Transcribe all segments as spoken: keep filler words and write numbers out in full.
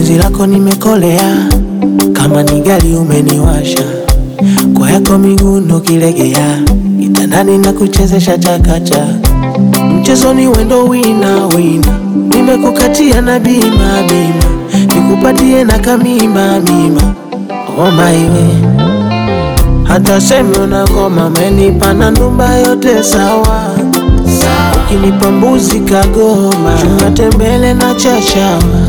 penzi lako nimekolea, kama ni gari umeniwasha, kwa yako miguu ndo kilegea, kitandani na kuchezesha chakacha, mchezoni wendo wina wina, nimekukatia na bima bima, nikupatie na kamima mima. Oh my way, hata seme unakoma, menipa na ndumba yote sawa. Ukinipa mbuzi kagoma, tunatembele na chachawa.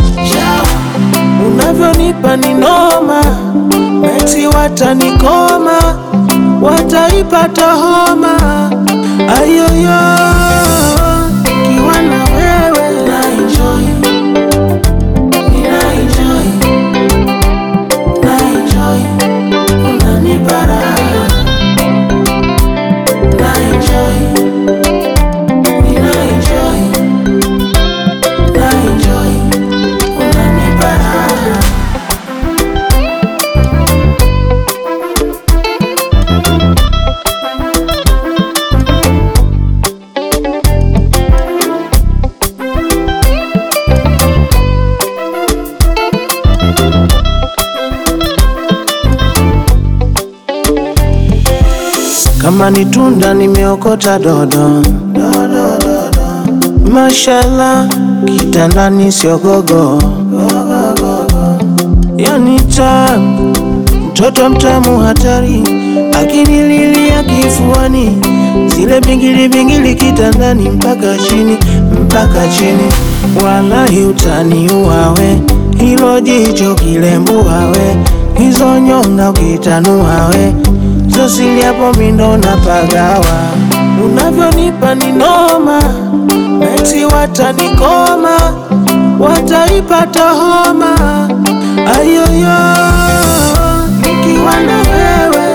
Unavyonipa ni noma, meti watanikoma, wataipata homa. Ayoyo, kiwa na wewe na enjoy, na enjoy, na enjoy, unanipa raha, na enjoy, na enjoy, na enjoy, unanipa raha. Kama ni tunda nimeokota dodo, dodo, dodo. Mashallah, kitandani sio gogo, yani tamu, mtoto mtamu hatari, akinililia kifuani, zile bingili bingili kitandani, mpaka chini, mpaka chini. Wallahi utaniua, hilo jicho kilembuwa we, hizo nyonga ukitanua we, zosili hapo mindo na pagawa. Unavyonipa ni noma, meti watanikoma, wataipata homa. Ayoyo, nikiwa na wewe